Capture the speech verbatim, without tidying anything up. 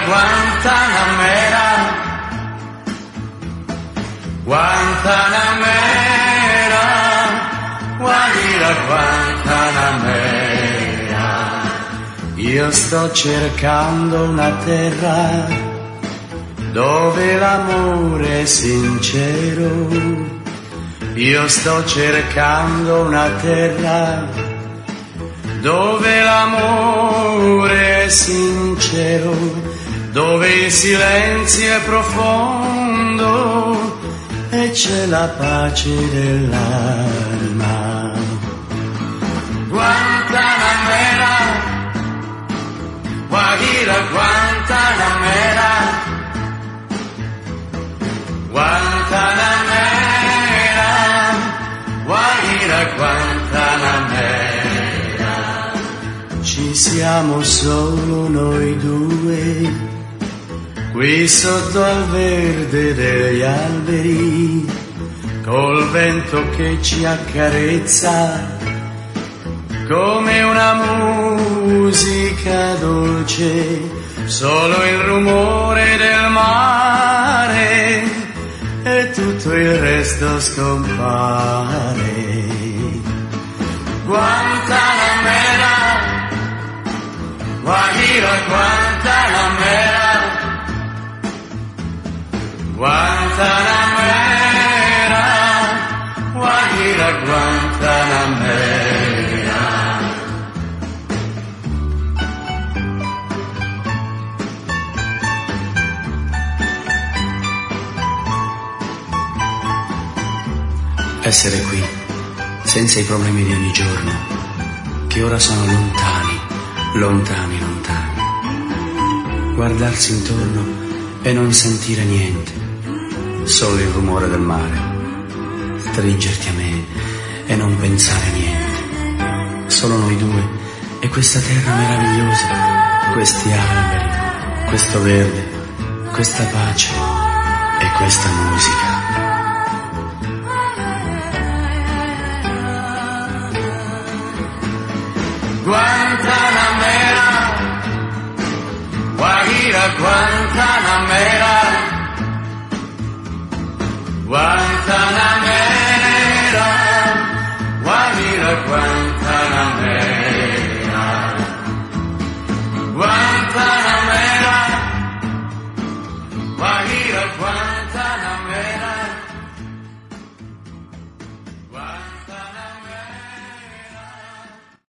Guantanamera, Guantanamera, Guajira Guantanamera. Io sto cercando una terra dove l'amore è sincero. Io sto cercando una terra dove l'amore è sincero, dove il silenzio è profondo e c'è la pace dell'anima. Guantanamera, Guajira Guantanamera, Guantanamera, Guajira Guantanamera. Ci siamo solo noi due, qui sotto al verde degli alberi, col vento che ci accarezza come una musica dolce, solo il rumore del mare e tutto il resto scompare. Guantanamera, Guajira Guantanamera, Guantanamera, Guajira Guantanamera. Essere qui, senza i problemi di ogni giorno, che ora sono lontani, lontani, lontani. Guardarsi intorno e non sentire niente, solo il rumore del mare. Stringerti a me e non pensare a niente. Solo noi due e questa terra meravigliosa, questi alberi, questo verde, questa pace e questa musica. Guantanamera, Guajira Guantanamera.